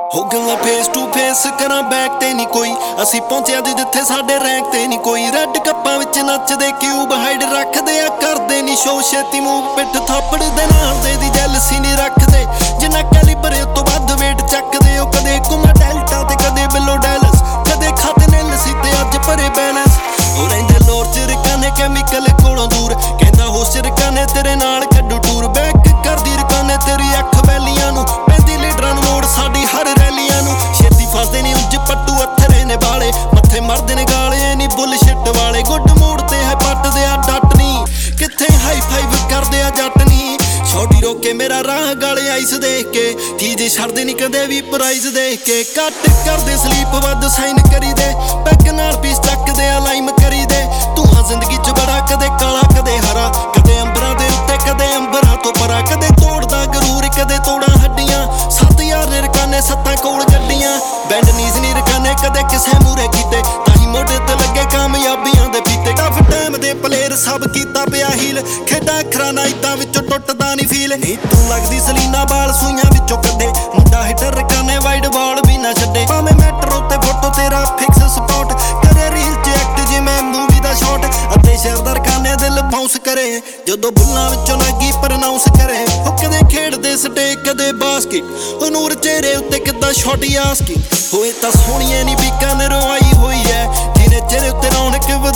ਹੋ ਗੱਲਾਂ face to face ਕਰਾਂ ਬੈਕ ਤੇ ਨਹੀਂ ਕੋਈ। ਅਸੀਂ ਪਹੁੰਚਿਆ ਦੀ ਜਿੱਥੇ ਸਾਡੇ ਰੈਂਕ ਤੇ ਨਹੀਂ ਕੋਈ। ਰੈੱਡ ਕੱਪਾਂ ਵਿੱਚ ਨੱਚਦੇ ਕਿਊਬ ਹਾਈਡ ਰੱਖਦੇ ਆ, ਕਰਦੇ ਨਹੀਂ ਸ਼ੋ ਛੇਤੀ ਮੂਵ। ਪਿੱਠ ਥਾਪੜ ਦੇ ਨਾਲ ਦੇ ਦੀ ਜੈਲਸੀ ਨਹੀਂ ਰੱਖਦੇ, ਜਿੰਨਾ ਕੈਲੀਬਰ ਤੋਂ ਵੱਧ ਵੇਟ ਚੱਕਦੇ। ਉਹ ਕਦੇ ਕੁਮਾ ਡੈਲਟਾ ਤੇ ਕਦੇ ਬਿਲੋ ਡੈਲਸ, ਕਦੇ ਖਾਤੇ ਨੇ ਲਸੀ ਤੇ ਅੱਜ ਭਰੇ ਬੈਲੈਂਸ। ਉਹ ਰਹਿੰਦੇ ਲੋਰ ਚ ਰਕਾਨੇ ਕੈਮੀਕਲ ਕੋਲੋਂ ਦੂਰ, ਕਹਿੰਦਾ ਹੋਸ਼ ਰਕਾਨੇ ਤੇਰੇ ਨਾਲ ਕੱਢੂ ਟੂਰ। ਬੈਕ ਕਰਦੀ ਰਕਾਨੇ ਤੇਰੀ ਅੱਖ ਵੈਲੀਆਂ ਨੂੰ, ਪੈਂਦੀ ਲੀਡਰਾਂ ਨੂੰ ਮੋੜ ਸਾਡੀ ਹਰ ਰੈਲੀਆਂ ਨੂੰ। ਛੇਤੀ ਫਸਦੇ ਨਹੀਂ ਉਂਝ ਪੱਟੂ ਅਥਰੇ ਨੇ ਵਾਲੇ, ਮੱਥੇ ਮਰਦੇ ਨੇ ਗਾਲੇ ਨਹੀਂ ਬੁੱਲਸ਼ਿਟ ਵਾਲੇ। ਗੁੱਡ ਮੂਡ ਤੇ ਹੈ ਪੱਟਦੇ ਆ ਡੱਟ ਨੀ, ਕਿੱਥੇ ਹਾਈ ਫਾਈਵ ਕਰਦੇ ਆ ਜੱਟ ਨੀ। ਛੋਟੀ ਰੋਕੇ ਮੇਰਾ ਰਾਹ ਗਾਲੇ ਆਈਸ ਦੇਖ ਕੇ, ਚੀਜ਼ ਛੱਡਦੇ ਨਹੀਂ ਕਦੇ ਵੀ ਪ੍ਰਾਈਜ਼ ਦੇਖ ਕੇ। ਕੱਟ ਕਰਦੇ ਸਲੀਪ ਵੱਧ ਸਾਈਨ ਕਰੀਦੇ, ਪੈਗ ਨਾਲ ਪੀਸ ਚੱਕਦੇ ਆ ਲਾਈਮ ਕਰੀਦੇ। ਤੂੰ ਹਾਂ ਜ਼ਿੰਦਗੀ ਚ ਬੜਾ ਕਦੇ ਕਾਲਾ ਕਦੇ ਹਰਾ, ਕਦੇ ਅੰਬਰਾਂ ਦੇ ਉੱਤੇ ਕਦੇ ਅੰਬਰਾਂ ਤੋਂ ਪਰਾ। ਕਦੇ ਤੋੜਦਾ ਗਰੂਰ ਕਦੇ ਤੋੜਾਂ ਹੱਡੀਆਂ, 7000 ਰਕਾਨੇ ਸੱਤਾਂ ਕੋਲ ਗੱਡੀਆਂ। ਬੈਂਡ ਨੀਜ਼ ਨਹੀਂ ਰਕਾਨੇ ਕਦੇ ਕਿਸੇ ਮੂਰੇ ਕੀਤੇ, ਤਾਂ ਹੀ ਮੋਢੇ ਤੇ ਲੱਗੇ ਕਾਮਯਾਬੀਆਂ ਦੇ ਫੀਤੇ। ਟਫ ਟਾਈਮ ਦੇ ਪਲੇਅਰ ਸਭ ਕੀਤਾ ਪਿਆ ਹੀਲ, ਖੇਡਾਂ ਅੱਖਰਾਂ ਨਾਈਤਾਂ ਵਿੱਚੋਂ ਟੁੱਟਦਾ ਨਹੀਂ ਫੀਲ। ਨਹੀਂ ਤੂੰ ਲੱਗਦੀ ਸਲੀਨਾ ਬਾਲ ਸੂਈਆਂ ਵਿੱਚੋਂ ਕੱਢੇ, ਮੁੰਡਾ ਹਿੱਟਰ ਰਕਾਨੇ ਵਾਈਡ ਬਾਲ ਵੀ ਨਾ ਛੱਡੇ। ਭਾਵੇਂ ਮੈਟਰੋ ਤੇ ਫੋਟੋ ਤੇਰਾ ਫਿਕਸ ਸਪੌਟ, ਕਰੇ ਰੀਲ ਚ ਐਕਟ ਜਿਵੇਂ ਮੂਵੀ ਦਾ ਸ਼ਾਟ। ਅੱਧੇ ਸ਼ਹਿਰ ਦਾ ਰਕਾਨੇ ਦਿਲ ਬਾਉਂਸ ਕਰੇ, ਜਦੋਂ ਬੁੱਲਾਂ ਵਿੱਚੋਂ ਨਾਗੀ ਪ੍ਰਨਾਉਂਸ ਕਰੇ। ਉਹ ਕਦੇ ਖੇਡਦੇ ਸਟੇ ਕਦੇ ਬਾਸਕਿਟ, ਉਹ ਨੂਰ ਚਿਹਰੇ ਉੱਤੇ ਕਿੱਦਾਂ ਛੋਟੀ ਆਸਕੀ। ਹੋਏ ਤਾਂ ਸੋਹਣੀਏ ਨੀ ਬੀਕਾਨੇਰੋਂ ਆਈ ਹੋਈ ਐ, ਜਿਹਨੇ ਚਿਹਰੇ ਉੱਤੇ ਰੌਣਕ